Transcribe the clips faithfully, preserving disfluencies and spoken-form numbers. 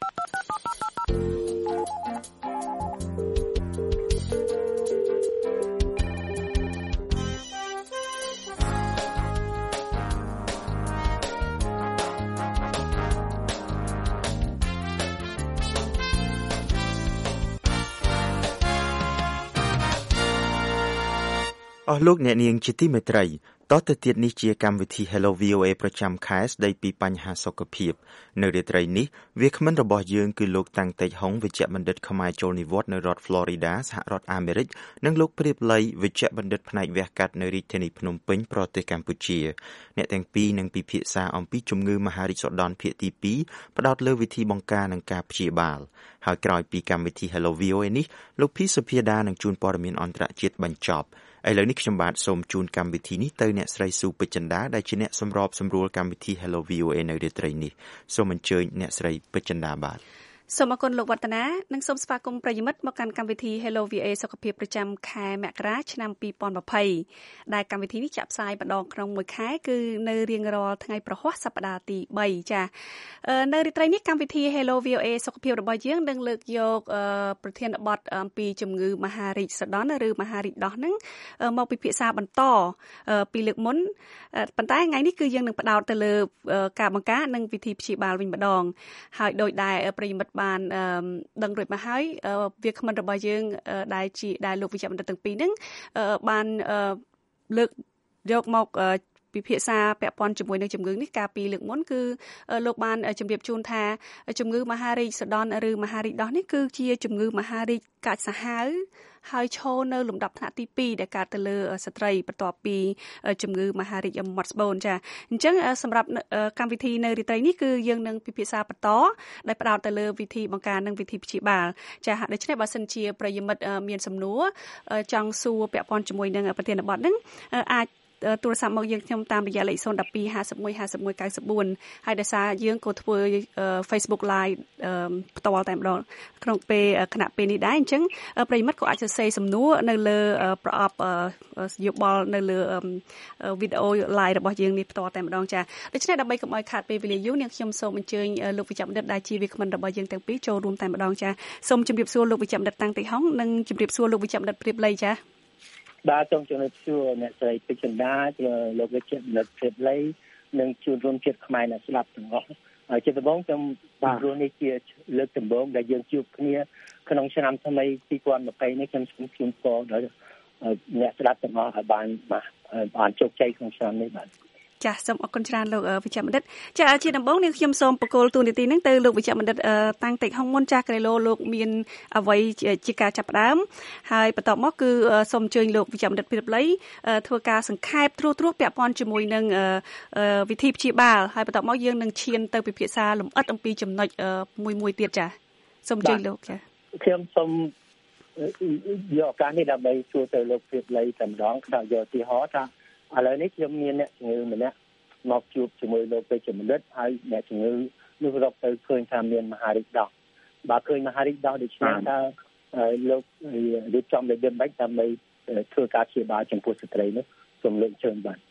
អស់លោកអ្នកនាងជាទីមេត្រីតទៅទៀតនេះជាកម្មវិធី Hello វី អូ เอ ប្រចាំខែស្ដីពីបញ្ហាសុខភាពនៅរាត្រីនេះវាគ្មិនរបស់យើងគឺលោកតាំងតេជហុងវិជ្ជបណ្ឌិតខ្មែរចូលនិវត្តន៍នៅរដ្ឋ Florida សហរដ្ឋអាមេរិកនិងលោកព្រាបលីវិជ្ជបណ្ឌិតផ្នែកវះកាត់នៅរាជធានីភ្នំពេញប្រទេសកម្ពុជាអ្នកទាំងពីរនឹងពិភាក្សាអំពីជំងឺមហារីកសុដន់ភាគទីពីរផ្ដោតលើវិធីបង្ការនិងការព្យាបាលហើយក្រោយពីកម្មវិធី Hello វី អូ เอ នេះលោកភីសុភាដានឹងជួនព័ត៌មានអន្តរជាតិបញ្ចប់ឥឡូវនេះខ្ញុំបាទសូមជូនកម្មវិធីនេះទៅអ្នកស្រីស៊ូពេជ្រចិន្តាដែលជាអ្នកសម្របសម្រួលកម្មវិធី Hello វី អូ เอ នៅរាត្រីនេះសូមអញ្ជើញអ្នកស្រីពេជ្រចិន្តាបាទសូមអរគុណលោកវឌ្ឍនានិងសូមស្វាគមន៍ប្រិយមិត្តមកកាន់កម្មវិធី Hello វី អូ เอ សុខភាពប្រចាំខែមករាឆ្នាំពីរពាន់ยี่สิบដែលកម្មវិធីនេះចាក់ផ្សាយម្ដងក្នុងមួយខែគឺនៅរៀងរាល់ថ្ងៃប្រហ័សសប្តាហ៍ទីបីចានៅរាត្រីនេះកម្មវិធី Hello វី អូ เอ សុខភាពរបស់យើងនឹងលើកយកប្រធានបទអំពីជំងឺមហារីកសុដន់ឬមហារីកដោះហ្នឹងមកពិភាក្សាបន្តពីលើកមុនប៉ុន្តែថ្ងៃនេះគឺយើងនឹងផ្ដោតទៅលើការបង្ការនិងវិធីព្យាបាលវិញម្ដងហើយដោយដែលប្រិយមិត្តបានដឹងរួចមកហើយវាគ្មិនរបស់យើងដែលជាដែលលោកវិជ្ជបណ្ឌិតទាំងពីរហ្នឹងបានលើកយកមកពិភាក្សាពាក់ព័ន្ធជាមួយនឹងជំងឺនេះកាលពីលើកមុនគឺលោកបានជម្រាបជូនថាជំងឺមហារីកសុដន់ឬមហារីកដោះនេះគឺជាជំងឺមហារីកកាចសាហាវហើយឈរនៅលំដាប់ថ្នាក់ទីពីរដែលកើតទៅលើស្ត្រីបន្ទាប់ពីជំងឺមហារីកមាត់ស្បូនចាអញ្ចឹងសម្រាប់កម្មវិធីនៅរាត្រីនេះគឺយើងនឹងពិភាក្សាបន្តដែលផ្ដោតទៅលើវិធីបង្ការនិងវិធីព្យាបាលចាដូច្នេះបើសិនជាប្រិយមិត្តមានសំណួរចង់សួរពាក់ព័ន្ធជាមួយនឹងប្រធានបទហ្នឹងអាចទូរស័ព្ទមកយើងខ្ញុំតាមរយៈលេខศูนย์ หนึ่ง สอง ห้า หนึ่ง ห้า หนึ่ง เก้า สี่ហើយដោយសារយើងក៏ធ្វើ Facebook Live ផ្ទាល់តែម្ដងក្នុងពេលគណៈពេលនេះដែរអញ្ចឹងប្រិយមិត្តក៏អាចសរសេរសំណួរនៅលើប្រអប់យោបល់នៅលើវីដេអូ Live របស់យើងនេះផ្ទាល់តែម្ដងចាដូច្នេះដើម្បីកុំឲ្យខាតពេលវេលាយូរនាងខ្ញុំសូមអញ្ជើញលោកវិជ្ជបណ្ឌិតដែលជាវាគ្មិនរបស់យើងទាំងពីរចូលរួមតែម្ដងចាសូមជម្រាបសួរលោកវិជ្ជបណ្ឌិតតាំងតេជហុងនិងជម្រាបសួរលោកវិជ្ជបណ្ឌិតព្រាបលីចាបាទសូមជម្រាបសួរអ្នកស្រីពេជ្រចិន្តាជាលោកវិជ្ជបណ្ឌិតព្រាបលីនិងជួនរួមជាតិខ្មែរអ្នកស្ដាប់ទាំងអស់ហើយជាដំបូងខ្ញុំបាទព្រោះនេះជាលើកដំបូងដែលយើងជួបគ្នាក្នុងឆ្នាំថ្មីពីរពាន់ยี่สิบនេះខ្ញុំសូមជូនពរដល់អ្នកស្ដាប់ទាំងអស់ឲ្យបានបានជោគជ័យក្នុងឆ្នាំនេះបាទចាសសូមអរគុណច្រើនលោកវិជ្ជបណ្ឌិតចាជាដំបូងនេះខ្ញុំសូមបកគោលទូនីតិនឹងទៅលោកវិជ្ជបណ្ឌិតតាំងតេជហុងមុនចាស់ក្រេឡូលោកមានអ្វីជាការចាប់ផ្ដើមហើយបន្ទាប់មកគឺសូមអញ្ជើញលោកវិជ្ជបណ្ឌិតព្រាបលីធ្វើការសង្ខេបត្រួសត្រាសពាក់ព័ន្ធជាមួយនឹងវិធីព្យាបាលហើយបន្ទាប់មកយើងនឹងឈានទៅពិភាក្សាលម្អិតអំពីចំណុចមួយមួយទៀតចាសូមអញ្ជើញលោកចាខ្ញុំសូមយកឱកាសនេះដើម្បីសួរទៅលោកព្រាបលីតែម្ដងខ្ញុំយកឧទាហរណ៍ថាឥឡូវនេះខ្ញុំមានអ្នកជំងឺម្នាក់មកជួបជាមួយលោកពេជ្របណ្ឌិតហើយអ្នកជំងឺនោះរកទៅឃើញថាមានមហារីកដោះបើឃើញមហារីកដោះដូច្នេះតើលោករៀបចំរបៀបម៉េចដើម្បីធ្វើការព្យាបាលចំពោះស្ត្រីនោះសូមលើកជើងបាទ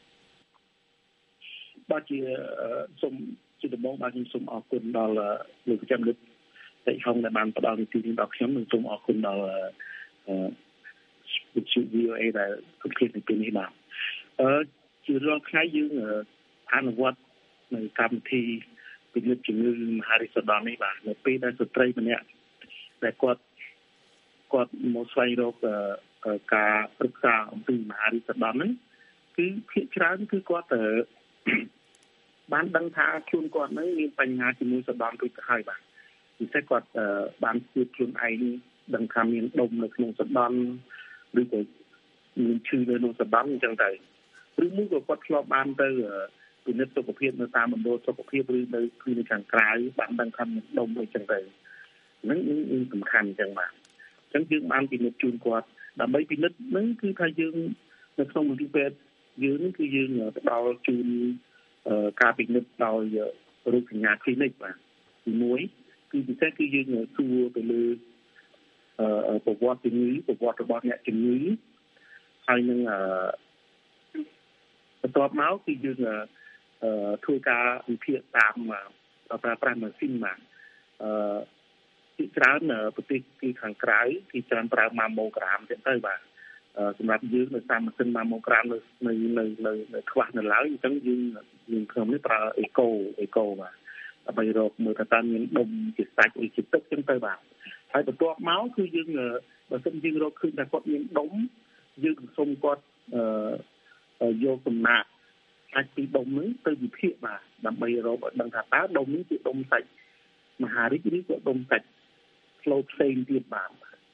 បាទជាសូមជាដំបូងបាទខ្ញុំសូមអរគុណដល់លោកវិជ្ជបណ្ឌិតតេជហុងដែលបានផ្ដល់នីតិនេះដល់ខ្ញុំនិងសូមអរគុណដល់វិទ្យុ វី អូ เอ ដែលគ្រប់គ្រងនៅពេលនេះបាទអឺជារាល់ថ្ងៃយើងអនុវត្តនៅកម្មវិធីពិនិត្យជំងឺមហារីកសុដន់នេះបាទនៅពេលដែលស្ត្រីម្នាក់ដែលគាត់គាត់មកស្វែងរកការប្រឹក្សាអំពីមហារីកសុដន់ហ្នឹងគឺភាគច្រើនគឺគាត់បានដឹងថាខ្លួនគាត់ហ្នឹងមានបញ្ហាជាមួយសុដន់រួចទៅហើយបាទពិសេសគាត់បានជួបខ្លួនឯងដឹងថាមានដុំនៅក្នុងសុដន់ឬក៏មានឈឺនៅក្នុងសុដន់អញ្ចឹងទៅឬមួយក៏គាត់ធ្លាប់បានទៅពិនិត្យសុខភាពនៅតាមមណ្ឌលសុខភាពឬនៅគ្លីនិកខាងក្រៅបានដឹងថាមានដុំអីចឹងទៅហ្នឹងគឺសំខាន់អញ្ចឹងបាទអញ្ចឹងយើងបានពិនិត្យជូនគាត់ដើម្បីពិនិត្យហ្នឹងគឺថាយើងនៅក្នុងមន្ទីរពេទ្យយើងហ្នឹងគឺយើងផ្ដល់ជូនការពិនិត្យដោយរោគសញ្ញាគ្លីនិកបាទទីមួយគឺពិសេសគឺយើងសួរទៅលើប្រវត្តិជំងឺប្រវត្តិរបស់អ្នកជំងឺហើយនឹងបន្ទាប់មកគឺយើងធ្វើការវិភាគតាមប្រើប្រាស់ម៉ាស៊ីនបាទអឺច្រើនប្រទេសទីខាងក្រៅគេច្រើនប្រើម៉ាម៉ូក្រាមទៅទៅបាទសម្រាប់យើងនៅតាមម៉ាស៊ីនម៉ាម៉ូក្រាមនៅនៅនៅនៅខ្វះនៅឡើយអញ្ចឹងយើងយើងខ្ញុំនេះប្រើអេកូអេកូបាទដើម្បីរកមើលថាតើមានដុំជាសាច់ឬជាទឹកអញ្ចឹងទៅបាទហើយបន្ទាប់មកគឺយើងបើសិនយើងរកឃើញថាគាត់មានដុំយើងសូមគាត់អឺយកសំណាក់អាចពីដុំនេះទៅវិភាគបាទដើម្បីរកឲ្យដឹងថាតើដុំនេះជាដុំសាច់មហារីកឬក៏ដុំសាច់ផ្លូវផ្សេងទៀតបាទ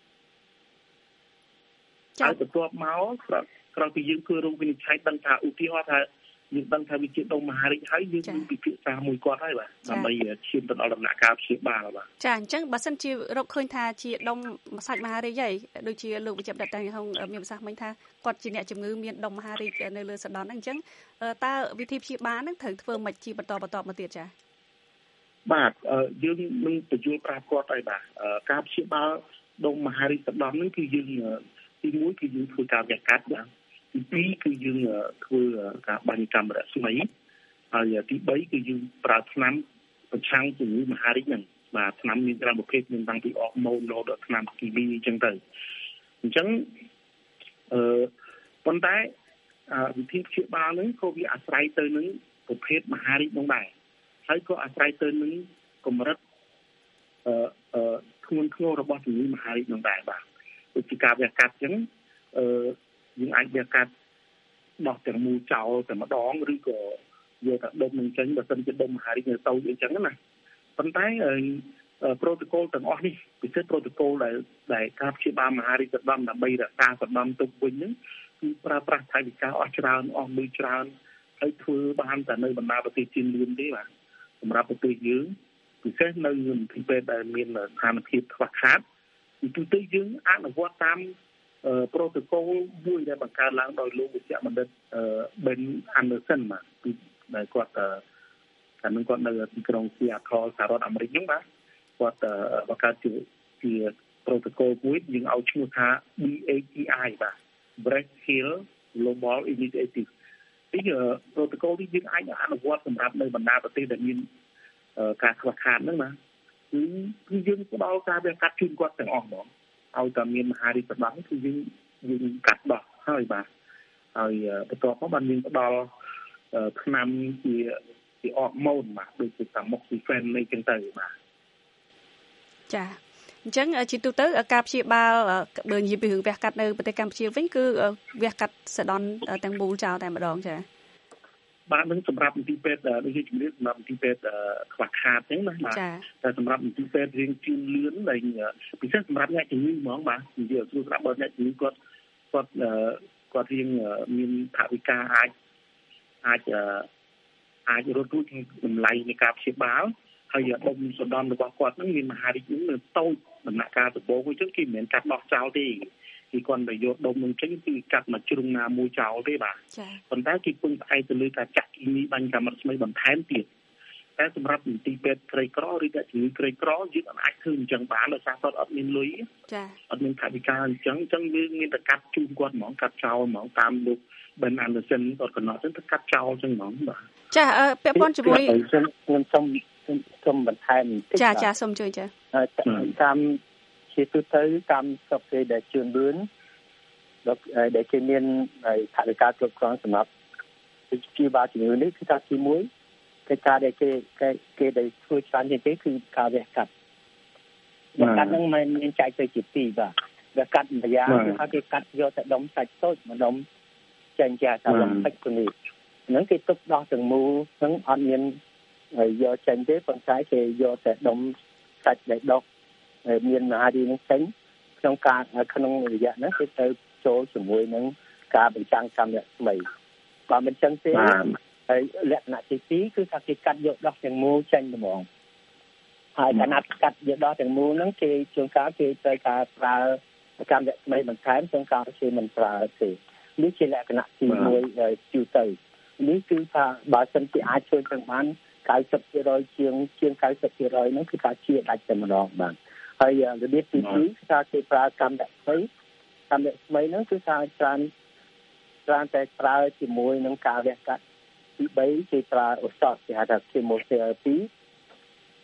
ហើយបន្ទាប់មកក្រោយពីយើងធ្វើរោគវិនិច្ឆ័យដឹងថាឧទាហរណ៍ថាយើងដឹងថាវាជាដុំមហារីកហើយយើងមានពិភាក្សាមួយគាត់ហើយបាទដើម្បីឈានទៅដល់ដំណាក់កាលព្យាបាលបាទចាអញ្ចឹងបើសិនជារកឃើញថាជាដុំសាច់មហារីកហើយដូចជាលោកវិជ្ជបណ្ឌិតតាំងហងមានប្រសាសន៍មិញថាគាត់ជាអ្នកជំងឺមានដុំមហារីកនៅលើសណ្ដន់ហ្នឹងអញ្ចឹងតើវិធីព្យាបាលហ្នឹងត្រូវធ្វើម៉េចជាបន្តបន្តមកទៀតចាបាទយើងនឹងបញ្យល់ប្រាប់គាត់ហើយបាទការព្យាបាលដុំមហារីកសណ្ដន់ហ្នឹងគឺយើងទីមួយគឺយើងធ្វើការវះកាត់បាទទីពីរគឺយើងធ្វើការបាញ់កាំរស្មីហើយទីបីគឺយើងប្រើថ្នាំប្រឆាំងជំងឺមហារីកហ្នឹងបាទថ្នាំមានច្រើនប្រភេទមានតាំងពីអរម៉ូនរហូតដល់ថ្នាំគីមីអញ្ចឹងទៅអញ្ចឹងអឺប៉ុន្តែវិធីព្យាបាលហ្នឹងក៏វាអាស្រ័យទៅនឹងប្រភេទមហារីកហ្នឹងដែរហើយក៏អាស្រ័យទៅនឹងកម្រិតអឺអឺធ្ងន់ធ្ងររបស់ជំងឺមហារីកហ្នឹងដែរបាទដូចជាការវះកាត់អញ្ចឹងអឺយើងអាចវះកាត់ដោះទាំងមូលចោលតែម្ដងឬក៏យកតែដុំនឹងចេញបើមិនជាដុំមហារីកនៅតូចអញ្ចឹងណាប៉ុន្តែប្រូតូកូលទាំងអស់នេះពិសេសប្រូតូកូលដែលដែលការព្យាបាលមហារីកសណ្ដន់ដើម្បីរក្សាសណ្ដន់ទុកវិញហ្នឹងគឺប្រើប្រាស់ថវិកាអស់ច្រើនអស់លុយច្រើនហើយធ្វើបានតែនៅបណ្ដាប្រទេសជឿនលឿនទេបាទសម្រាប់ប្រទេសយើងពិសេសនៅទីពេទ្យដែលមានស្ថានភាពខ្វះខាតពីទូទៅយើងអនុវត្តតាមប្រូតូកូលមួយដែលបង្កើតឡើងដោយលោកវិជ្ជបណ្ឌិត Ben Anderson បាទពីដែលគាត់កាលនោះគាត់នៅទីក្រុង Seattle សហរដ្ឋអាមេរិកហ្នឹងបាទគាត់បង្កើតជាជាប្រូតូកូលមួយយើងឲ្យឈ្មោះថា B H G I បាទ Breast Heal Global Initiative ទីប្រូតូកូលនេះយើងអាចអនុវត្តសម្រាប់នៅបណ្ដាប្រទេសដែលមានការខ្វះខាតហ្នឹងណាគឺគឺយើងផ្ដល់ការវះកាត់ជូនគាត់ទាំងអស់ហ្មងឲ្យតែមានមហារីកសណ្ដន់គឺយើងយើងកាត់ដោះហើយបាទហើយបន្ទាប់មកបានយើងផ្ដល់ថ្នាំជាជាអរម៉ូនបាទដូចជាតាម៉ុកស៊ីហ្វេននេះចឹងទៅបាទចាអញ្ចឹងជាទូទៅការព្យាបាលបើនិយាយពីរឿងវះកាត់នៅប្រទេសកម្ពុជាវិញគឺវះកាត់សណ្ដន់ទាំងមូលចោលតែម្ដងចាបាទនឹងសម្រាប់មន្ទីរពេទ្យដូចជាជំរាបសម្រាប់មន្ទីរពេទ្យខ្វះខាតអញ្ចឹងណាបាទតែសម្រាប់មន្ទីរពេទ្យរៀងជឿនលឿនដែលពិសេសសម្រាប់អ្នកជំងឺហ្មងបាទនិយាយឲ្យស្រួលស្រាប់បើអ្នកជំងឺគាត់គាត់គាត់រៀងមានថវិកាអាចអាចអាចរត់រួចក្នុងតម្លៃនៃការព្យាបាលហើយដុំសណ្ដន់របស់គាត់នឹងមានមហារីកនឹងនៅតូចដំណាក់កាលដំបូងអញ្ចឹងគេមិនមែនកាត់ដោះចោលទេគេគាត់ទៅយកដុំនឹងចេញគឺកាត់មកជ្រុងណាមួយចោលទេបាទប៉ុន្តែគេពឹងផ្អែកទៅលើការចាក់គីមីបាញ់កាំរស្មីបន្ថែមទៀតតែសម្រាប់មន្ទីរពេទ្យក្រីក្រឬអ្នកជំងឺក្រីក្រយើងអាចធ្វើអញ្ចឹងបានដោយសារគាត់អត់មានលុយចាអត់មានថវិកាអញ្ចឹងអញ្ចឹងយើងមានតែកាត់ជូនគាត់ហ្មងកាត់ចោលហ្មងតាមលោក Ben Anderson គាត់កំណត់ទៅកាត់ចោលអញ្ចឹងហ្មងបាទចាពាក់ព័ន្ធជាមួយខ្ញុំសូមសូមបន្ថែមបន្តិចចាចាសូមជួយចាតាមជាទូទៅតាមស្រុកគេដែលជឿនលឿនដែលគេមានថវិកាគ្រប់គ្រាន់សម្រាប់ព្យាបាលជំងឺនេះគឺថាទីមួយកិច្ចការដែលគេគេគេដែលធ្វើច្រើនជាងគេគឺការវះកាត់វះកាត់ហ្នឹងមិនមានចែកទៅជាពីរបាទវះកាត់ម្យ៉ាងគឺថាគេកាត់យកតែដុំសាច់តូចម្ដុំចេញជាថាដុំសាច់គូនេះហ្នឹងគេទុកដោះទាំងមូលហ្នឹងអត់មានយកចេញទេប៉ុន្តែគេយកតែដុំសាច់ដែលដុះមានមហារីកនឹងចេញក្នុងការក្នុងរយៈហ្នឹងគេទៅចូលជាមួយនឹងការបញ្ចាំងកម្មរស្មីបើមិនចឹងទេហើយលក្ខណៈទីពីរគឺថាគេកាត់យកដោះទាំងមូលចេញហ្មងហើយខណៈកាត់យកដោះទាំងមូលហ្នឹងគេជួនកាលគេត្រូវការប្រើកម្មរស្មីបន្ថែមជួនកាលគេមិនប្រើទេនេះជាលក្ខណៈទីមួយជួទៅនេះគឺថាបើសិនជាអាចជួយទាំងបាន 九十ភាគរយ ជាងជាង 九十ភាគរយ ហ្នឹងគឺថាជាដាច់តែម្ដងបាទហើយរបៀបទីពីរគឺថាគេប្រើកម្មរស្មីកម្មរស្មីហ្នឹងគឺថាច្រើនច្រើនតែប្រើជាមួយនឹងការវះកាត់ទីបីគេប្រើឱសថគេហៅថា chemotherapy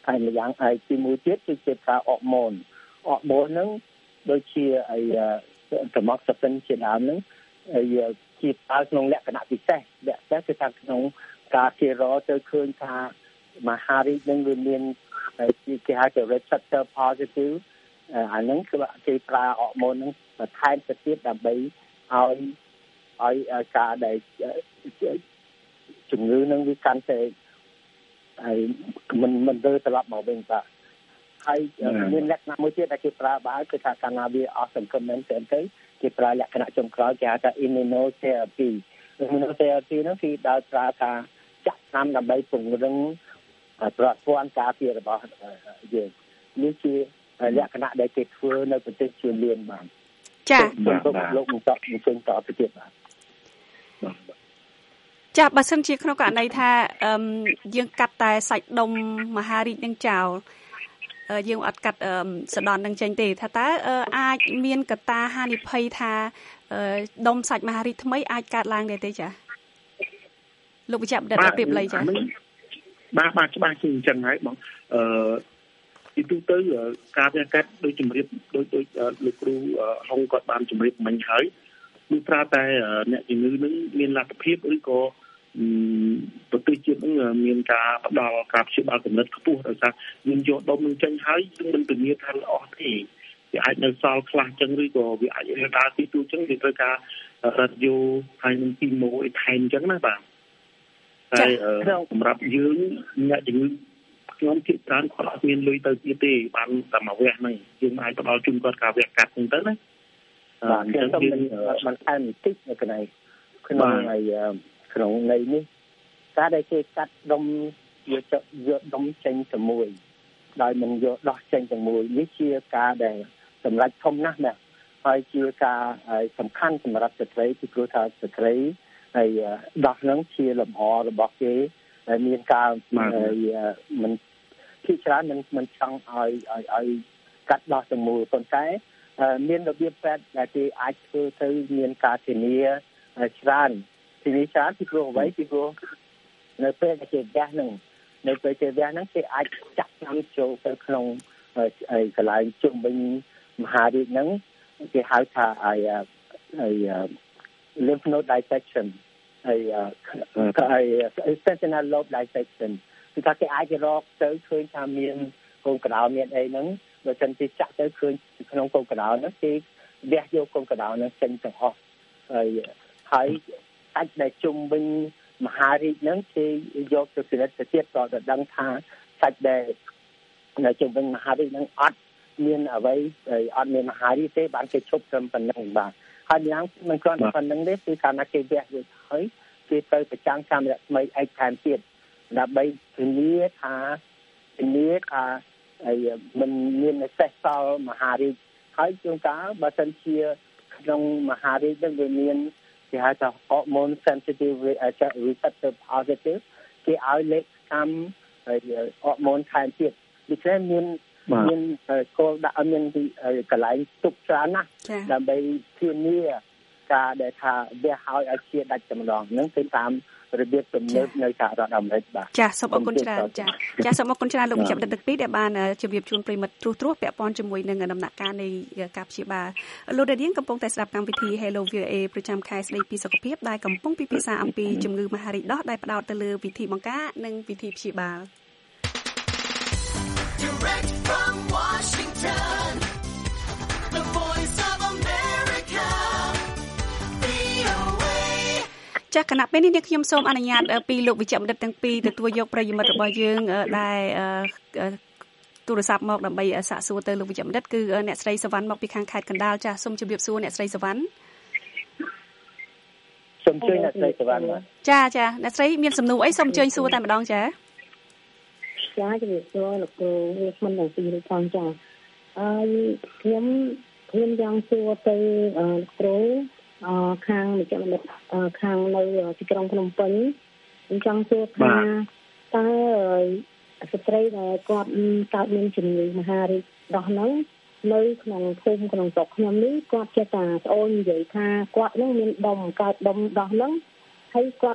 ហើយម្យ៉ាងហើយទីមួយទៀតគឺជាប្រើអរម៉ូនអរម៉ូនហ្នឹងដូចជាអីសម្រាប់សិនជាដើមហ្នឹងហើយជាប្រើក្នុងលក្ខណៈពិសេសលក្ខណៈគឺថាក្នុងការគេរកទៅឃើញថាមហារីកនឹងវាមានគេហៅថា receptor positive អាហ្នឹងគឺគេប្រើអរម៉ូនហ្នឹងបន្ថែមទៅទៀតដើម្បីឲ្យឲ្យការដែលជំងឺនឹងវាកាន់តែហើយមិនមិនទៅត្រឡប់មកវិញបាទហើយមានលក្ខណៈមួយទៀតដែលគេប្រើបានគឺថាកាលណាវាអស់សង្ឃឹមមែនទែនទៅគេប្រើលក្ខណៈចុងក្រោយគេហៅថា immunotherapy immunotherapy នោះគឺដោយប្រើការចាក់ថ្នាំដើម្បីពង្រឹងប្រព័ន្ធការពាររបស់យើងនេះជាលក្ខណៈដែលគេធ្វើនៅប្រទេសជឿនលឿនបានចា៎លោកលោកបន្តជើងតទៅទៀតបាទចា៎បើសិនជាក្នុងករណីថាយើងកាត់តែសាច់ដុំមហារីកនឹងចោលយើងអត់កាត់សដននឹងចេញទេថាតើអាចមានកត្តាហានិភ័យថាដុំសាច់មហារីកថ្មីអាចកើតឡើងដែរទេចា៎លោកវិជ្ជបណ្ឌិតប្រៀបល័យចា៎បាទបាទច្បាស់ជាអញ្ចឹងហើយបងអឺទីទូទៅការវះកាត់ដោយជំរាបដោយដោយលោកគ្រូហុងគាត់បានជំរាបមិញហើយគឺប្រើតែអ្នកជំងឺនឹងមានលទ្ធភាពឬក៏ប្រទេសជាតិនឹងមានការផ្ដល់ការព្យាបាលកម្រិតខ្ពស់ដោយសារយើងយកដុំនឹងចេញហើយយើងមិនធានាថាល្អទេវាអាចនៅសល់ខ្លះចឹងឬក៏វាអាចរដាទីទូចឹងវាត្រូវការរ៉ាឌីយ៉ូហើយនឹងគីម៉ូអីថែមចឹងណាបាទហើយសម្រាប់យើងអ្នកជំងឺខ្ញុំគិតថាគាត់អត់មានលុយទៅទៀតទេបានតែមកវះហ្នឹងយើងអាចផ្ដល់ជូនគាត់ការវះកាត់ហ្នឹងទៅណាបាទខ្ញុំសូមបន្ថែមបន្តិចនៅកន្លែងក្នុងហើយក្នុងនៃនេះការដែលគេកាត់ដុំយកយកដុំចេញទៅមួយដោយមិនយកដោះចេញទៅមួយនេះជាការដែលសម្រាប់ធំណាស់ណាស់ហើយជាការសំខាន់សម្រាប់ស្ត្រីពីព្រោះថាស្ត្រីហើយដោះហ្នឹងជាលំអរបស់គេដែលមានការមិនភាគច្រើនមិនមិនចង់ឲ្យឲ្យឲ្យកាត់ដោះទៅមួយប៉ុន្តែមានរបៀបពេទ្យដែលគេអាចធ្វើទៅមានការធានាច្រើនធានាច្រើនពីព្រោះអ្វីពីព្រោះនៅពេលដែលគេវះហ្នឹងនៅពេលគេវះហ្នឹងគេអាចចាក់ថ្នាំចូលទៅក្នុងហើយកន្លែងជុំវិញមហារីកហ្នឹងគេហៅថាអាយអាយ lymph node dissection ហើយហើយ sentinel lobe dissection គឺថាគេអាចរកទៅឃើញថាមានកូនកដោមានអីហ្នឹងបើមិនទេចាក់ទៅឃើញក្នុងកូនកដោហ្នឹងគេវះយកកូនកដោហ្នឹងចេញទាំងអស់ហើយហើយសាច់ដែលជុំវិញមហារីកហ្នឹងគេយកទៅពិនិត្យទៅទៀតក៏ទៅដឹងថាសាច់ដែលនៅជុំវិញមហារីកហ្នឹងអត់មានអ្វីអត់មានមហារីកទេបានគេឈប់ត្រឹមប៉ុណ្្នឹងបាទហើយយ៉ាងមិនគ្រាន់តែប៉ុណ្្នឹងទេគឺកាលណាគេវះរួចហើយគេទៅប្រចាំកាមេរ៉ាថ្មីឯកថែមទៀតដើម្បីធានាថាធានាថាហើយមិនមានសេសសល់មហារីកហើយជួនកាលបើសិនជាក្នុងមហារីកនឹងវាមានគេហៅថា hormone sensitive receptor positive គេឲ្យលេខតាមហើយ hormone ថែមទៀតដូច្នេះមានមានគោលដាក់ឲ្យមានកន្លែងទុកច្រើនណាស់ដើម្បីធានាការដែលថាវាឲ្យឲ្យជាដាច់តែម្ដងហ្នឹងគឺតាមរបៀបទំនើបនៅសហរដ្ឋអាមេរិកបាទចាសូមអរគុណច្រើនចាចាសូមអរគុណច្រើនលោកចាប់ដឹកទឹកពីដែលបានជម្រាបជូនប្រិមិត្តត្រួសត្រាសពាក់ព័ន្ធជាមួយនឹងដំណាក់កាលនៃការព្យាបាលលោកដានៀងកំពុងតែស្ដាប់កម្មវិធី Hello វី អូ អេ ប្រចាំខែស្ដីពីសុខភាពដែលកំពុងពិភាក្សាអំពីជំងឺមហារីកដោះដែលផ្ដោតទៅលើវិធីបង្ការនិងវិធីព្យាបាល Direct from Washington The Voice of America ចាគណៈពេលនេះខ្ញុំសូមអនុញ្ញាតពីលោកវិជ្ជបណ្ឌិតទាំងពីរទទួលយកប្រិយមិត្តរបស់យើងដែលទូរស័ព្ទមកដើម្បីសាកសួរទៅលោកវិជ្ជបណ្ឌិតគឺអ្នកស្រីសវណ្ណមកពីខាងខេត្តកណ្ដាលចាសូមជម្រាបសួរអ្នកស្រីសវណ្ណសូមជើញអ្នកស្រីសវណ្ណចាចាអ្នកស្រីមានសំណួរអីសូមជើញសួរតែម្ដងចាចាជំរាបសួរលោកគ្រូវាមិនទាំងពីរនេះផងចាអឺខ្ញុំខ្ញុំចង់សួរទៅលោកគ្រូអឺខាងវិជ្ជបណ្ឌិតខាងនៅទីក្រុងភ្នំពេញខ្ញុំចង់សួរថាតើស្ត្រីដែលគាត់កើតមានជំងឺមហារីកដោះហ្នឹងនៅក្នុងភូមិក្នុងស្រុកខ្ញុំនេះគាត់ចេះតែស្អូននិយាយថាគាត់នឹងមានដុំកើតដុំដោះហ្នឹងហើយគាត់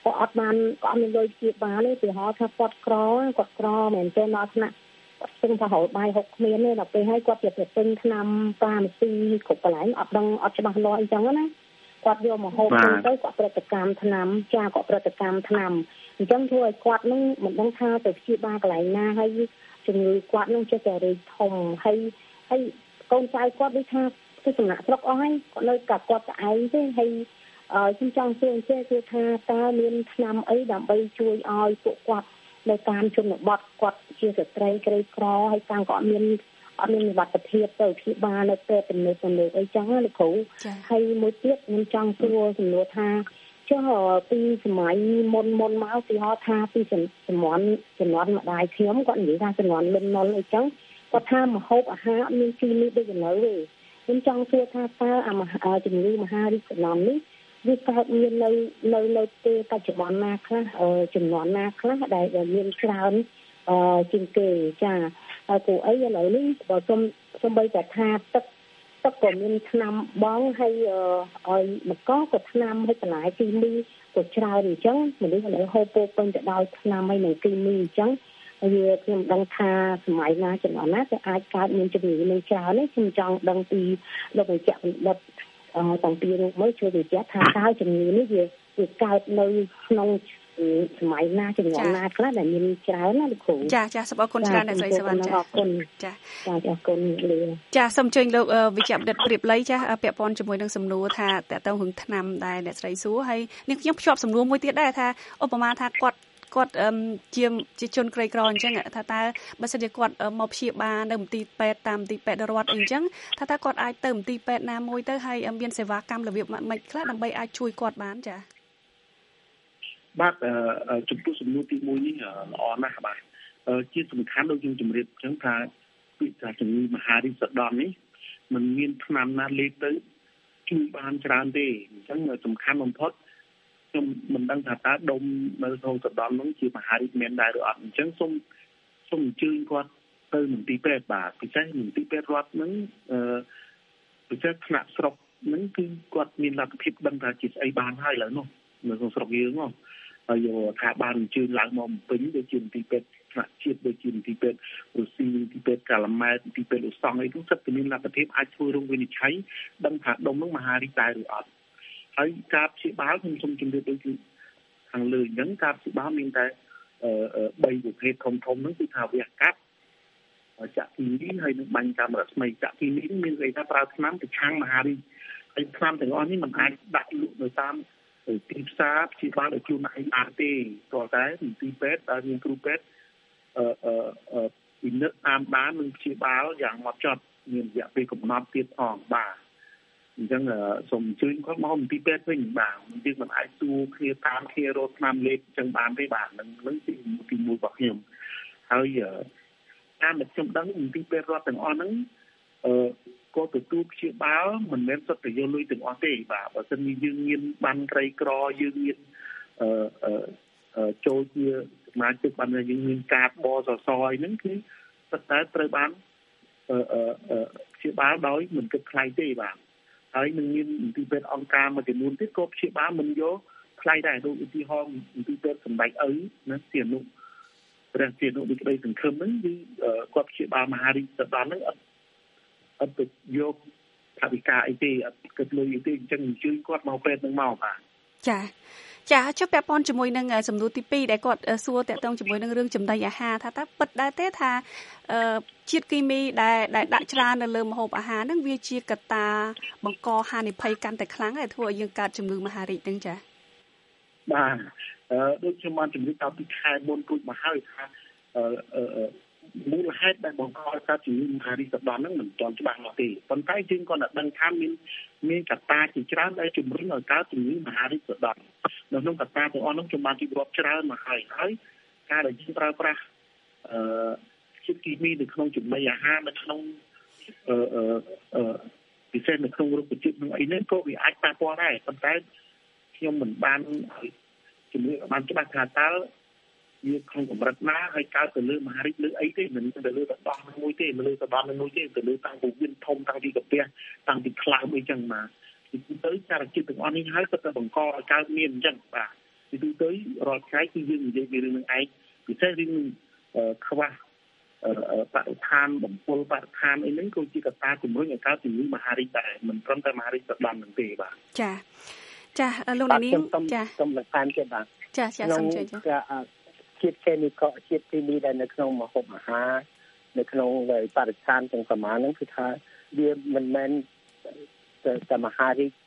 គាត់អត់បានគាត់អត់មានលុយព្យាបាលទេពីហោថាគាត់ក្រគាត់ក្រមែនទេដល់ថ្នាក់គាត់ស្ទឹងថារហូតបាយហុកគ្មានទេដល់ពេលហើយគាត់ទៅទិញថ្នាំហ្វាម៉ាស៊ីគ្រប់កន្លែងអត់ដឹងអត់ច្បាស់លាស់អីចឹងណាគាត់យកមកហូបទៅទៅគាត់ប្រតិកម្មថ្នាំចាគាត់ប្រតិកម្មថ្នាំអញ្ចឹងធ្វើឲ្យគាត់នឹងមិនដឹងថាទៅព្យាបាលកន្លែងណាហើយជំងឺគាត់នឹងចេះតែរីកធំហើយហើយកូនចៅគាត់ដូចថាគឺសំណាក់ស្រុកអស់ហើយគាត់នៅតែគាត់តែឯងទេហើយអឺខ្ញុំចង់សួរអញ្ចឹងគឺថាតើមានថ្នាំអីដើម្បីជួយឲ្យពួកគាត់នៅតាមជនបទគាត់ជាស្ត្រីក្រីក្រហើយតាំងក៏អត់មានអត់មានវិបត្តិភាពទៅព្យាបាលនៅពេលទំនេរទំនេរអីចឹងណាលោកគ្រូហើយមួយទៀតខ្ញុំចង់សួរសំណួរថាចុះពីសម័យមុនមុនមកពីហៅថាពីចំនួនចំនួនម្ដាយខ្ញុំគាត់និយាយថាចំនួនលិននល់អីចឹងគាត់ថាម្ហូបអាហារអត់មានទីនេះដូចឥឡូវទេខ្ញុំចង់សួរថាតើអាជំងឺមហារីកសំណំនេះវាកើតមាននៅនៅនៅពេលបច្ចុប្បន្នណាខ្លះចំនួនណាខ្លះដែលមានច្រើនអឺជាងគេចាហើយគូអីឥឡូវនេះបើខ្ញុំខ្ញុំបីតែថាទឹកទឹកក៏មានថ្នាំបងហើយឲ្យមកក៏ក៏ថ្នាំឲ្យបន្លែគីមីក៏ច្រើនអញ្ចឹងមនុស្សឥឡូវហូបពោពេញទៅដោយថ្នាំហើយនឹងគីមីអញ្ចឹងវាខ្ញុំដឹងថាសម័យណាចំនួនណាតែអាចកើតមានជំងឺនឹងច្រើននេះខ្ញុំចង់ដឹងពីលោកវិជ្ជបណ្ឌិតអឺតាំងពីនោះមកជួយបញ្ជាក់ថាតើជំងឺនេះវាវាកើតនៅក្នុងសម័យណាចំនួនណាខ្លះដែលមានច្រើនណាលោកគ្រូចាចាសូមអរគុណច្រើនអ្នកស្រីសវណ្ណចាអរគុណចាចាអរគុណលាចាសូមអញ្ជើញលោកវិជ្ជបណ្ឌិតប្រៀបល័យចាពាក់ព័ន្ធជាមួយនឹងសំណួរថាតើតើរឿងថ្នាំដែលអ្នកស្រីសួរហើយនេះខ្ញុំភ្ជាប់សំណួរមួយទៀតដែរថាឧបមាថាគាត់គាត់ជាជាជនក្រីក្រអញ្ចឹងថាតើបើសិនជាគាត់មកព្យាបាលនៅមន្ទីរពេទ្យតាមមន្ទីរពេទ្យរដ្ឋអីអញ្ចឹងថាតើគាត់អាចទៅមន្ទីរពេទ្យណាមួយទៅហើយមានសេវាកម្មរបៀបម៉េចខ្លះដើម្បីអាចជួយគាត់បានចា៎បាទចំពោះសំណួរទីមួយនេះល្អណាស់បាទជាសំខាន់ដូចខ្ញុំជម្រាបអញ្ចឹងថាពីថាជំងឺមហារីកសដននេះมันមានថ្នាំណាលេបទៅជួយបានច្រើនទេអញ្ចឹងសំខាន់បំផុតខ្ញុំមិនដឹងថាតើដុំនៅក្នុងសដននោះជាមហារីកមានដែរឬអត់អញ្ចឹងសូមសូមអញ្ជើញគាត់ទៅមន្ទីរពេទ្យបាទពិសេសមន្ទីរពេទ្យរដ្ឋហ្នឹងអឺពិសេសថ្នាក់ស្រុកហ្នឹងគឺគាត់មានលទ្ធភាពដឹងថាជាស្អីបានហើយឥឡូវនោះនៅក្នុងស្រុកយើងនោះហើយថាបានអញ្ជើញឡើងមកពេញដូចជាមន្ទីរពេទ្យថ្នាក់ជាតិដូចជាមន្ទីរពេទ្យរុស្ស៊ីមន្ទីរពេទ្យកាឡាម៉ែតមន្ទីរពេទ្យឧស្សាហ៍អីនោះសិតតែមានលទ្ធភាពអាចធ្វើរោគវិនិច្ឆ័យដឹងថាដុំនោះមហារីកដែរឬអត់ហើយការព្យាបាលខ្ញុំសូមជម្រាបដូចខាងលើអញ្ចឹងការព្យាបាលមានតែអឺបីប្រភេទធំធំហ្នឹងគឺថាវះកាត់ចាក់គីមីហើយនឹងបាញ់កាំរស្មីចាក់គីមីមានន័យថាប្រើថ្នាំប្រឆាំងមហារីកហើយថ្នាំទាំងអស់នេះមិនអាចដាក់លក់នៅតាមទីផ្សារព្យាបាលដោយខ្លួនឯងបានទេព្រោះតែមន្ទីរពេទ្យដែលមានគ្រូពេទ្យអឺអឺពិនិត្យតាមដាននិងព្យាបាលយ៉ាងហ្មត់ចត់មានរយៈពេលកំណត់ទៀតផងបាទអញ្ចឹងសូមអញ្ជើញគាត់មកមន្ទីរពេទ្យវិញបាទយើងមិនអាចទួគ្នាតាមគ្នារកថ្នាំលេបអញ្ចឹងបានទេបាទនឹងនឹងទីទីមួយរបស់ខ្ញុំហើយតាមដែលខ្ញុំដឹងមន្ទីរពេទ្យរដ្ឋទាំងអស់ហ្នឹងអឺក៏ទទួលព្យាបាលមិនមែនសុទ្ធតែយកលុយទាំងអស់ទេបាទបើមិនយើងមានបានក្រីក្រយើងមានអឺអឺចូលជាសមាជិកបានយើងមានកាតបសសអីហ្នឹងគឺសុទ្ធតែត្រូវបានអឺអឺព្យាបាលដោយមិនគិតថ្លៃទេបាទហើយនឹងមានមន្ទីរពេទ្យអង្គការមួយចំនួនទៀតក៏ព្យាបាលមិនយកថ្លៃដែរដូចឧទាហរណ៍មន្ទីរពេទ្យសម្ដេចឪណាជាអនុព្រះជាអនុវិក្តីសង្ឃឹមហ្នឹងគឺគាត់ព្យាបាលមហារីកសដនហ្នឹងអត់អត់ទៅយកថាវិការអីទេអត់គិតលុយអីទេអញ្ចឹងអញ្ជើញគាត់មកពេទ្យនឹងមកបាទចាចាចុះពាក់ព័ន្ធជាមួយនឹងសំណួរទីពីរដែលគាត់សួរតាក់ទងជាមួយនឹងរឿងចំណីអាហារថាតើពិតដែរទេថាជាតិគីមីដែលដែលដាក់ច្រើននៅលើម្ហូបអាហារហ្នឹងវាជាកត្តាបង្កហានិភ័យកាន់តែខ្លាំងហើយធ្វើឲ្យយើងកើតជំងឺមហារីកហ្នឹងចាបាទអឺដូចខ្ញុំបានជំរាបតាំងពីខែមុនរួចមកហើយថាអឺអឺមូលហេតុដែលបង្កឲ្យកើតជំងឺមហារីកសដនហ្នឹងមិនទាន់ច្បាស់មកទេប៉ុន្តែយើងក៏ដឹងថាមានមានកត្តាជាច្រើនដែលជំរុញឲ្យកើតជំងឺមហារីកសដននៅក្នុងកត្តាទាំងអស់ហ្នឹងខ្ញុំបានរៀបរាប់ច្រើនមកហើយហើយការដែលយើងប្រើប្រាស់អឺជាតិគីមីនៅក្នុងចំណីអាហារនៅក្នុងអឺអឺពិសេសនៅក្នុងរុក្ខជាតិនឹងអីហ្នឹងក៏វាអាចប៉ះពាល់ដែរប៉ុន្តែខ្ញុំមិនបានជំនឿបានច្បាស់ថាតើវាក្នុងកម្រិតណាហើយកើតទៅលើមហារីកលើអីទេមិនទៅលើតែដោះមួយទេលើតែដោះមួយទេទៅលើតាំងពីវាធំតាំងពីកាពះតាំងពីខ្លោចអីចឹងមកពីទៅសារជាតិទាំងអស់នេះហើយក៏ទៅបង្កឲ្យកើតមានអញ្ចឹងបាទពីទូទៅរាល់ថ្ងៃគឺយើងនិយាយពីរឿងនឹងឯងពិសេសរឿងខ្វះបរិស្ថានបំពុលបរិស្ថានអីហ្នឹងក៏ជាកត្តាជំរុញឲ្យកើតជំងឺមហារីកដែរមិនត្រឹមតែមហារីកសដំនឹងទេបាទចាចាលោកនាងចាសូមបន្ថែមទៀតបាទចាចាសូមជួយចាជាតិខេមីកជាតិគីមីដែលនៅក្នុងម្ហូបអាហារនៅក្នុងបរិស្ថានទាំងប្រមាណហ្នឹងគឺថាវាមិនមែនតែមហារីក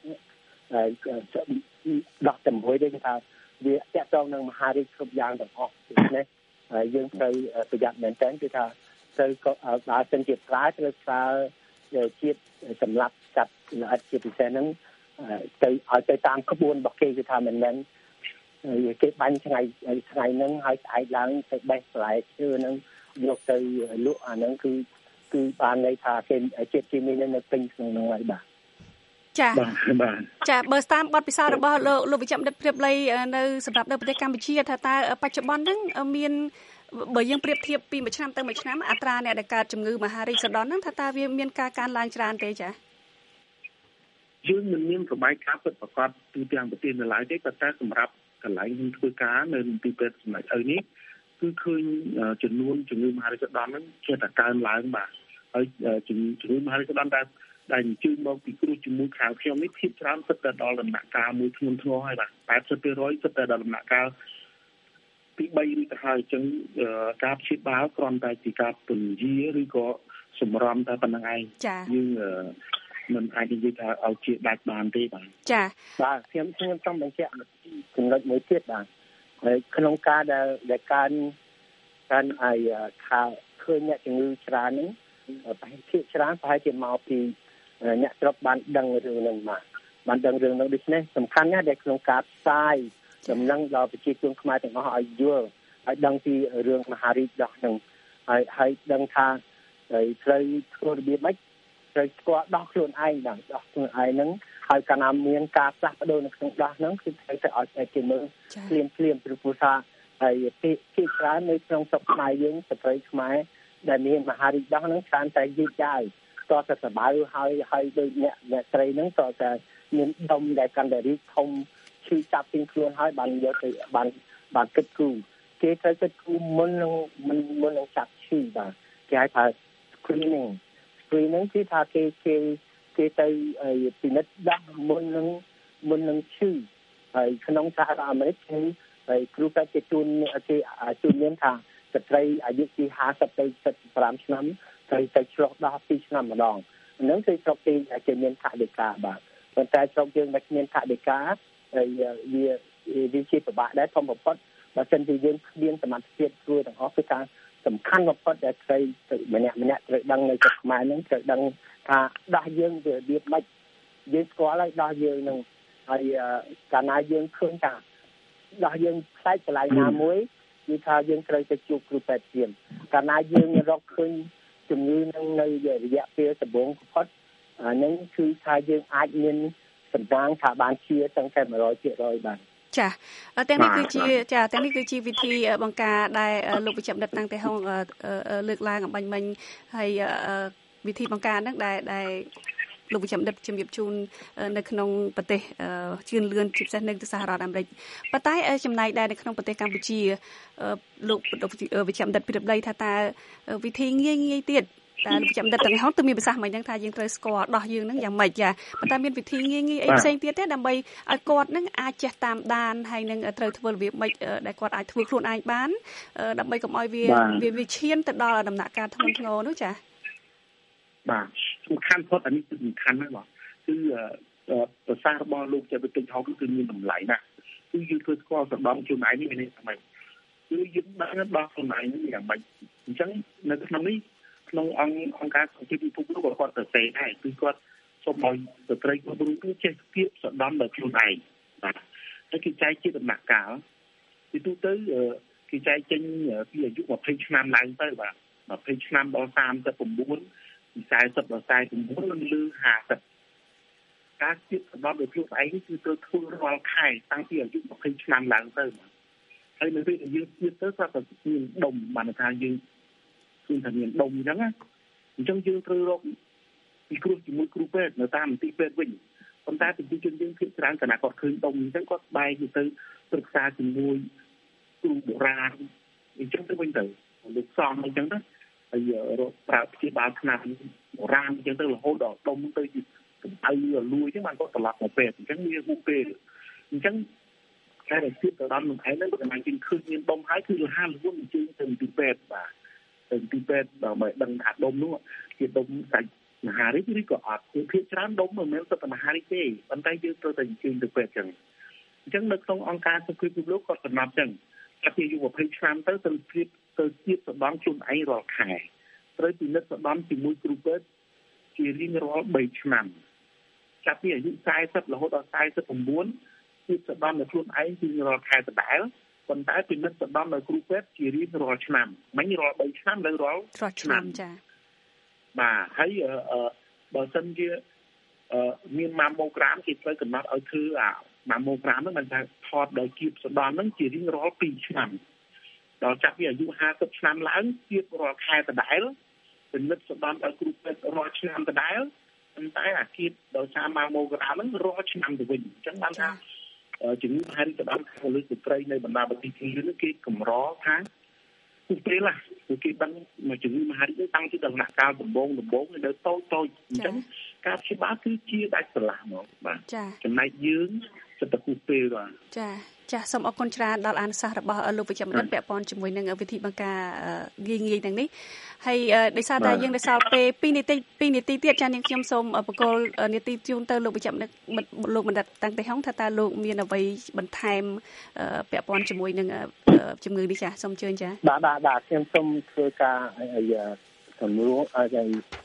ដោះតែមួយទេគឺថាវាតាក់ទងនឹងមហារីកគ្រប់យ៉ាងទាំងអស់ដូច្នេះហើយយើងត្រូវប្រយ័ត្នមែនទែនគឺថាត្រូវបើសិនជាប្រើត្រូវប្រើជាតិសម្រាប់កាត់ល្អិតជាពិសេសហ្នឹងទៅឲ្យទៅតាមក្បួនរបស់គេគឺថាមិនមែនគេបាញ់ថ្ងៃថ្ងៃហ្នឹងហើយស្អែកឡើងទៅបេះផ្លែឈើហ្នឹងយកទៅលក់អាហ្នឹងគឺគឺបានន័យថាគេជាតិគីមីនៅពេញក្នុងហ្នឹងហើយបាទចាចាបើតាមបទពិសោធន៍របស់លោកលោកវិជ្ជបណ្ឌិតព្រាបលីនៅសម្រាប់នៅប្រទេសកម្ពុជាថាតើបច្ចុប្បន្នហ្នឹងមានបើយើងប្រៀបធៀបពីមួយឆ្នាំទៅមួយឆ្នាំអត្រាអ្នកដែលកើតជំងឺមហារីកសដនហ្នឹងថាតើវាមានការកើនឡើងច្រើនទេចាយើងមិនមានរបាយការណ៍ពិតប្រាកដទូទាំងប្រទេសនៅឡើយទេប៉ុន្តែសម្រាប់កន្លែងធ្វើការនៅទីពេទ្យសម្ដេចឪនេះគឺឃើញចំនួនជំងឺមហារីកសដនហ្នឹងចេះតែកើនឡើងបាទហើយជំងឺមហារីកសដនដែលដែលអញ្ជើញមកពីគ្រូជាមួយខាងខ្ញុំនេះភាគច្រើនសិតតែដល់ដំណាក់កាលមួយធ្ងន់ធ្ងរហើយបាទแปดสิบเปอร์เซ็นต์ សិតតែដល់ដំណាក់កាលទីបីឬទៅហើយអញ្ចឹងការព្យាបាលគ្រាន់តែជាការពន្យាឬក៏សម្រំតែប៉ុណ្្នឹងឯងយើងមិនអាចនិយាយថាឲ្យជាដាច់បានទេបាទចាបាទខ្ញុំខ្ញុំចង់បញ្ជាក់ចំណុចមួយទៀតបាទហើយក្នុងការដែលដែលការការឲ្យថាឃើញអ្នកជំងឺច្រើនហ្នឹងប្រហែលជាច្រើនប្រហែលជាមកពីអ្នកស្រុកបានដឹងរឿងហ្នឹងមកបានដឹងរឿងហ្នឹងដូច្នេះសំខាន់ណាស់ដែលក្នុងការផ្សាយដំណឹងដល់ប្រជាជនខ្មែរទាំងអស់ឲ្យយល់ឲ្យដឹងពីរឿងមហារីកដោះហ្នឹងហើយឲ្យដឹងថាត្រូវធ្វើរបៀបម៉េចត្រូវស្គាល់ដោះខ្លួនឯងដែរដោះខ្លួនឯងហ្នឹងហើយកាលណាមានការផ្លាស់ប្ដូរនៅក្នុងដោះហ្នឹងគឺត្រូវតែឲ្យតែគេមើលភ្លាមភ្លាមព្រោះព្រោះថាហើយពីពីច្រើននៅក្នុងស្រុកខ្មែរយើងស្ត្រីខ្មែរដែលមានមហារីកដោះហ្នឹងច្រើនតែយឺតយ៉ាវតើតែសបៅហើយហើយដូចអ្នកអ្នកស្រីហ្នឹងតើតែមានដុំដែលកាន់តែរីកធំឈឺចាប់ពីខ្លួនហើយបានយកទៅបានបានគិតគូរគេត្រូវគិតគូរមុននឹងមុនមុននឹងចាប់ឈឺបាទគេហៅថា screening screening គឺថាគេគេគេទៅពិនិត្យដោះមុននឹងមុននឹងឈឺហើយក្នុងសហរដ្ឋអាមេរិកគឺហើយគ្រូពេទ្យគេជួនគេជួនមានថាស្ត្រីអាយុពីห้าสิบទៅសិបប្រាំឆ្នាំត្រូវទៅឆ្លងដោះពីរឆ្នាំម្ដងហ្នឹងគឺស្រុកគេគេមានថវិកាបាទប៉ុន្តែស្រុកយើងមិនមានថវិកាហើយវាវាជាពិបាកដែរធំបំផុតបើមិនជាយើងគ្មានសមត្ថភាពធ្វើទាំងអស់គឺការសំខាន់បំផុតដែលស្រីម្នាក់ម្នាក់ត្រូវដឹងនៅក្នុងខ្មែរហ្នឹងត្រូវដឹងថាដោះយើងវារបៀបម៉េចយើងស្គាល់ហើយដោះយើងហ្នឹងហើយកាលណាយើងឃើញថាដោះយើងផ្សាយកន្លែងណាមួយគឺថាយើងត្រូវទៅជួបគ្រូពេទ្យព្រាមកាលណាយើងរកឃើញជំងឺនឹងនៅរយៈពេលដំបូងបំផុតអានឹងគឺថាយើងអាចមានសម្ដាងថាបានជាទាំងតែone hundred percent បាទចាទាំងនេះគឺជាចាទាំងនេះគឺជាវិធីបង្ការដែលលោកវិជ្ជបណ្ឌិតតាំងតែហងលើកឡើងអំបញ្ញមិញហើយវិធីបង្ការហ្នឹងដែលដែលលោកវិជ្ជបណ្ឌិតជំរាបជូននៅក្នុងប្រទេសជឿនលឿនជាពិសេសនៅសហរដ្ឋអាមេរិកប៉ុន្តែចំណែកដែរនៅក្នុងប្រទេសកម្ពុជាលោកវិជ្ជបណ្ឌិតព្រាបលីថាតើវិធីងាយងាយទៀតតែលោកវិជ្ជបណ្ឌិតទាំងហោះទៅមានប្រសាសន៍មិនហ្នឹងថាយើងត្រូវស្គាល់ដោះយើងហ្នឹងយ៉ាងម៉េចចាប៉ុន្តែមានវិធីងាយងាយអីផ្សេងទៀតទេដើម្បីឲ្យគាត់ហ្នឹងអាចចេះតាមដានហើយនឹងត្រូវធ្វើរបៀបម៉េចដែលគាត់អាចធ្វើខ្លួនឯងបានដើម្បីកុំឲ្យវាវាឈានទៅដល់ដំណាក់កាលធ្ងន់ធ្ងរនោះចាបាទសំខាន់ផុតអានេះគឺសំខាន់ណាស់បាទគឺប្រសាសន៍របស់លោកចេះវិទ្យាហោគឺមានតម្លៃណាស់គឺយើងធ្វើស្គាល់សដំខ្លួនឯងនេះមានន័យថាម៉េចគឺយើងដឹងដល់ខ្លួនឯងនេះយ៉ាងម៉េចអញ្ចឹងនៅក្នុងនេះក្នុងអង្គអង្គការសង្គមពិភពលោកក៏គាត់ទៅសេដែរគឺគាត់សូមឲ្យស្ត្រីគ្រប់រូបគឺចេះគៀបសដំដល់ខ្លួនឯងបាទហើយគេចែកជាដំណាក់កាលពីទូទៅគេចែកចេញពីអាយុtwentyឆ្នាំឡើងទៅបាទtwentyឆ្នាំដល់thirty-nineពីfortyដល់forty-nineនិងលើfiftyការគៀបសដំដល់ខ្លួនឯងគឺត្រូវធ្វើរាល់ខែតាំងពីអាយុtwentyឆ្នាំឡើងទៅបាទហើយនៅពេលដែលយើងគៀបទៅគាត់ទៅមានដុំបានថាយើងគឺថាមានដុំអញ្ចឹងណាអញ្ចឹងយើងត្រូវរកពីគ្រូជាមួយគ្រូពេទ្យនៅតាមមន្ទីរពេទ្យវិញប៉ុន្តែប្រជាជនយើងភាគច្រើនគណៈគាត់ឃើញដុំអញ្ចឹងគាត់បែរទៅប្រឹក្សាជាមួយគ្រូបុរាណអញ្ចឹងទៅវិញទៅលោកសំអញ្ចឹងណាហើយរកប្រើព្យាបាលថ្នាំបុរាណអញ្ចឹងទៅរហូតដល់ដុំទៅជាកម្ដៅលួយអញ្ចឹងបានគាត់ត្រឡប់មកពេទ្យអញ្ចឹងវាហួសពេលអញ្ចឹងតែទៀតទៅដល់នឹងឯងហ្នឹងគាត់បានជិះឃើញមានដុំហើយគឺលហាលួនអញ្ជើញទៅទីពេទ្យបាទទៅទីពេទ្យដើម្បីដឹងថាដុំនោះជាដុំសាច់មហារីកឬក៏អត់គឺភាគច្រើនដុំមិនមែនសុទ្ធតែមហារីកទេប៉ុន្តែយើងត្រូវតែអញ្ជើញទៅពេទ្យអញ្ចឹងអញ្ចឹងនៅក្នុងអង្គការសុខភាពពិភពលោកគាត់កំណត់អញ្ចឹងចាប់ពីអាយុยี่สิบឆ្នាំទៅទៅទៀតទៅទៀតសដំខ្លួនឯងរាល់ខែត្រូវពិនិត្យសដំជាមួយគ្រូពេទ្យជារៀងរាល់បីឆ្នាំចាប់ពីអាយុสี่สิบរហូតដល់สี่สิบเก้าទៀតសដំនៅខ្លួនឯងជារាល់ខែដដែលប៉ុន្តែពិនិត្យសដំនៅគ្រូពេទ្យជារៀងរាល់ឆ្នាំមិញរាល់បីឆ្នាំឬរាល់ឆ្នាំចា៎បាទហើយបើសិនជាមានម៉ាម៉ូក្រាមគេត្រូវកំណត់ឲ្យធ្វើអាម៉ាម៉ូក្រាមហ្នឹងមិនថាថតដោយគៀបសដំហ្នឹងជារៀងរាល់ពីរឆ្នាំដល់ចាប់ពីអាយុห้าสิบឆ្នាំឡើងទៀតរាល់ខែដដែលពិនិត្យសដំឲ្យគ្រូពេទ្យរាល់ឆ្នាំដដែលប៉ុន្តែអាគៀបដោយសារម៉ាម៉ូក្រាមហ្នឹងរាល់ឆ្នាំទៅវិញអញ្ចឹងបានថាជំងឺមហារីកសដំខាងលើស្ត្រីនៅបណ្ដាប្រទេសនេះគេកម្រថាគឺពេលណាគឺគេដឹងមកជំងឺមហារីកតាំងពីដំណាក់កាលដំបូងដំបូងនៅតូចតូចអញ្ចឹងការព្យាបាលគឺជាដាច់ស្រឡះហ្មងបាទចំណែកយើងចិត្តតែគូពេលបាទចាចាសូមអរគុណច្រើនដល់អានុសាសន៍របស់លោកវិជ្ជបណ្ឌិតពាក់ព័ន្ធជាមួយនឹងវិធីបង្ការងាយងាយទាំងនេះហើយដោយសារតែយើងនៅសល់ពេលពីរនាទីពីរនាទីទៀតចានាងខ្ញុំសូមបកគលនាទីជូនទៅលោកវិជ្ជបណ្ឌិតលោកបណ្ឌិតតាំងទីហុងថាតើលោកមានអ្វីបន្ថែមពាក់ព័ន្ធជាមួយនឹងជំងឺនេះចាសូមអញ្ជើញចាបាទបាទបាទខ្ញុំសូមធ្វើការសម្រួលឲ្យ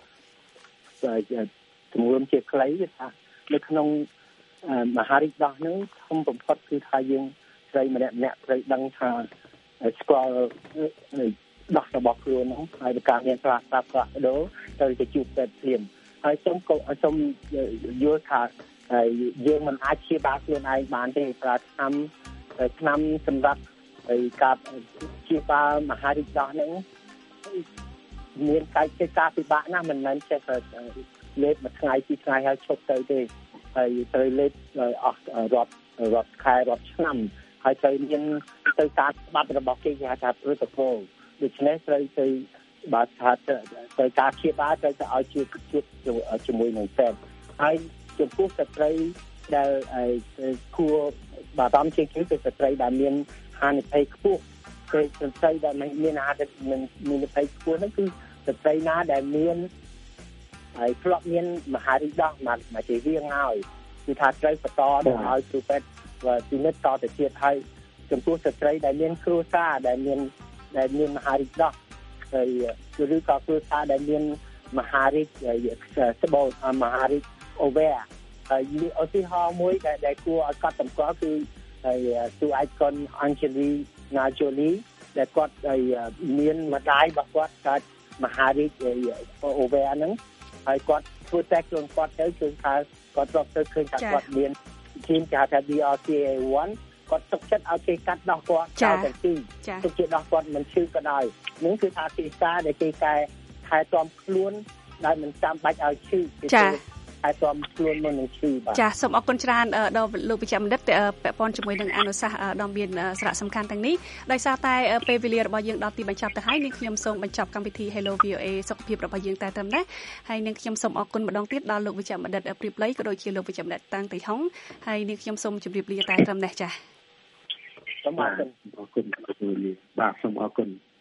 ជំនួយជាខ្លីថានៅក្នុងមហារីកដោះហ្នឹងធំបំផុតគឺថាយើងស្រីម្នាក់ម្នាក់ត្រូវដឹងថាស្គាល់ដោះរបស់ខ្លួនហ្នឹងហើយការមានផ្លាស្តាប់ក៏ដូរទៅទៅជួបពេទ្យភ្លាមហើយសូមសូមយល់ថាយើងមិនអាចព្យាបាលខ្លួនឯងបានទេប្រើថ្នាំថ្នាំសម្រាប់ការព្យាបាលមហារីកដោះហ្នឹងមានកាយចេតការពិបាកណាស់មិនមែនចេះតែលេបមួយថ្ងៃពីរថ្ងៃហើយឈប់ទៅទេហើយត្រូវលេបអស់រាប់រាប់ខែរាប់ឆ្នាំហើយត្រូវមានទៅការច្បាប់របស់គេគេហៅថា protocol ដូច្នេះត្រូវទៅបើថាទៅការព្យាបាលត្រូវទៅឲ្យជួបជួបជាមួយនឹងពេទ្យហើយចំពោះស្ត្រីដែលគួរបារម្ភជាងគេគឺស្ត្រីដែលមានហានិភ័យខ្ពស់គឺស្ត្រីដែលមានហានិភ័យខ្ពស់ហ្នឹងគឺស្ត្រីណាដែលមានហើយធ្លាប់មានមហារីកដោះមកមកជារៀងហើយគឺថាត្រូវបន្តទៅឲ្យគ្រូពេទ្យពិនិត្យតទៅទៀតហើយចំពោះស្ត្រីដែលមានគ្រួសារដែលមានដែលមានមហារីកដោះហើយឬក៏គ្រួសារដែលមានមហារីកស្បោមហារីកអូវែហើយឧទាហរណ៍មួយដែលដែលគួរឲ្យកត់សម្គាល់គឺហើយទូឯកនអញ្ជលីណាជូលីដែលគាត់មានម្ដាយរបស់គាត់កើតមហារីកអូវែហ្នឹងហើយគាត់ធ្វើតែខ្លួនគាត់ទៅគឺថាគាត់ធ្លាប់ទៅឃើញថាគាត់មានជីនគេហៅថា B R C A one គាត់ទុកចិត្តឲ្យគេកាត់ដោះគាត់ចោលទាំងពីរទុកចិត្តដោះគាត់មិនឈឺក៏ដោយនឹងគឺថាភាសាដែលគេកែថែទាំខ្លួនដែលមិនចាំបាច់ឲ្យឈឺចាថែទាំខ្លួនមុននឹងឈឺបាទចាសូមអរគុណច្រើនដល់លោកវិជ្ជបណ្ឌិតពាក់ព័ន្ធជាមួយនឹងអនុសាសន៍ដ៏មានសារៈសំខាន់ទាំងនេះដោយសារតែពេលវេលារបស់យើងដល់ទីបញ្ចប់ទៅហើយនាងខ្ញុំសូមបញ្ចប់កម្មវិធី Hello វី អូ เอ សុខភាពរបស់យើងតែត្រឹមនេះហើយនាងខ្ញុំសូមអរគុណម្ដងទៀតដល់លោកវិជ្ជបណ្ឌិតព្រាបលីក៏ដូចជាលោកវិជ្ជបណ្ឌិតតាំងទីហុងហើយនាងខ្ញុំសូមជម្រាបលាតែត្រឹមនេះចាសូមអរគុណអរគុណបាទសូមអរគុណ